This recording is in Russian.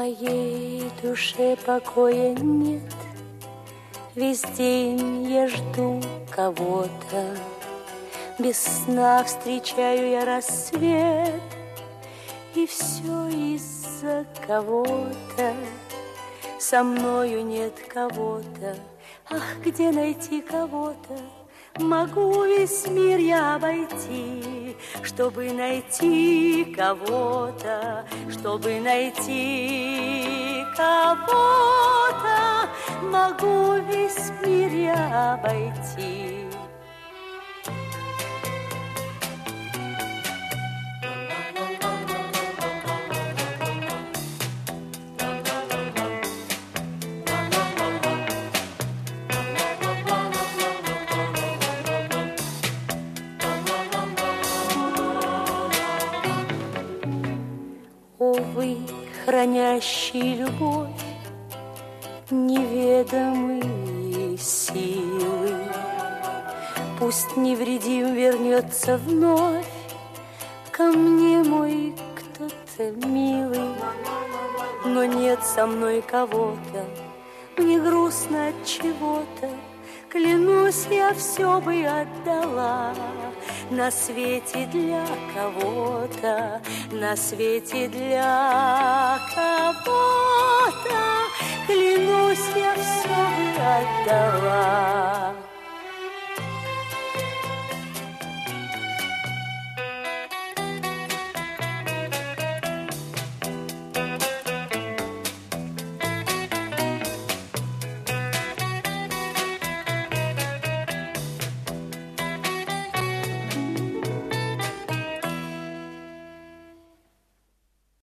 моей душе покоя нет, весь день я жду кого-то, без сна встречаю я рассвет, и все из-за кого-то, со мною нет кого-то. Ах, где найти кого-то? Могу весь мир я обойти, чтобы найти кого-то, чтобы найти кого-то. Могу весь мир я обойти. Увы, хранящий любовь неведомые силы, пусть невредим вернется вновь ко мне мой кто-то милый, но нет со мной кого-то, мне грустно от чего-то. Клянусь, я все бы отдала на свете для кого-то, на свете для кого-то. Клянусь, я все бы отдала.